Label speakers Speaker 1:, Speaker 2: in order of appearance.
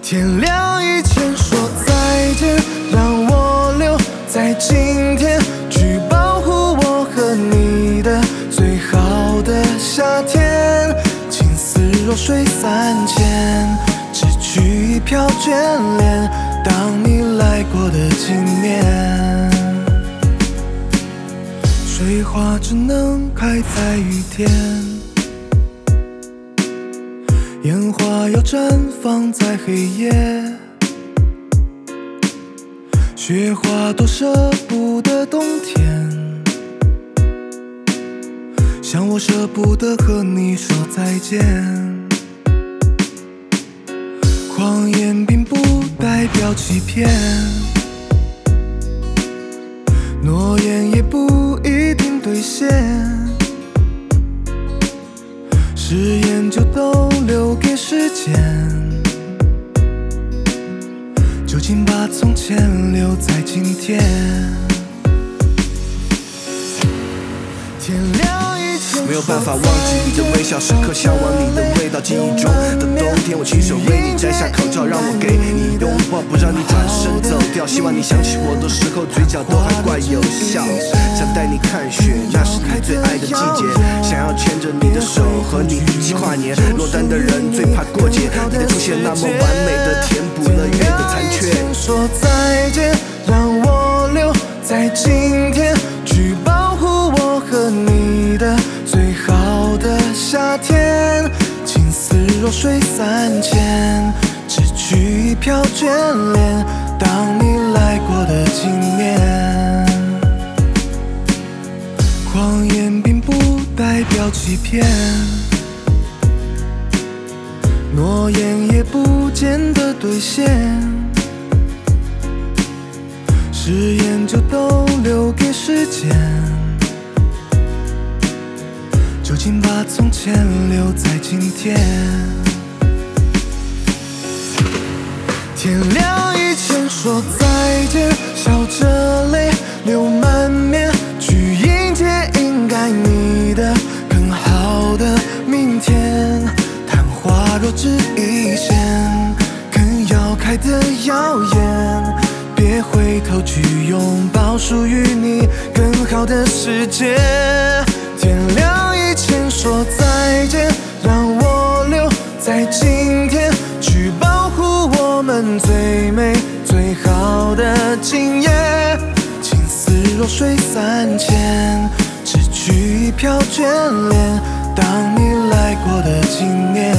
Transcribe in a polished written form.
Speaker 1: 天亮以前说再见，让我留在今天，去保护我和你的最好的夏天。情丝若水3000，只取一瓢眷恋，当你来过的纪念。水花只能开在雨天，烟花要绽放在黑夜，雪花多舍不得冬天，像我舍不得和你说再见。谎言并不代表欺骗，诺言也不一定兑现，誓言就都留给时间，就请把从前留在今天。天亮以前
Speaker 2: 没有办法忘记你的微笑，时刻向往你的味道。记忆中的冬天，我亲手为你摘下口罩，让我给你拥抱，不让你转身走掉。希望你想起我的时候，嘴角都还怪有笑。想带你看雪，那是你最爱的季节。想要牵着你的手，和你一起跨年。落单的人最怕过节，你的出现那么完美的填补了月的残缺。
Speaker 1: 说再见，让我留在今天，去保护我和你的最好的夏天。情丝若水3000，只取一瓢眷恋，当你来过的纪念。谎言并不代表欺骗，诺言也不见得兑现，誓言就都留给时间，就请把从前留在今天。天亮以前说再见，笑着泪流满面，去迎接应该你的更好的明天。昙花若只一现，更要开的耀眼，别回头去拥抱属于你更好的世界。天亮以前说再见，让我留在今天，去保护我们最美最好的今夜。情丝若水3000，只取一瓢眷恋，当你来过的纪念。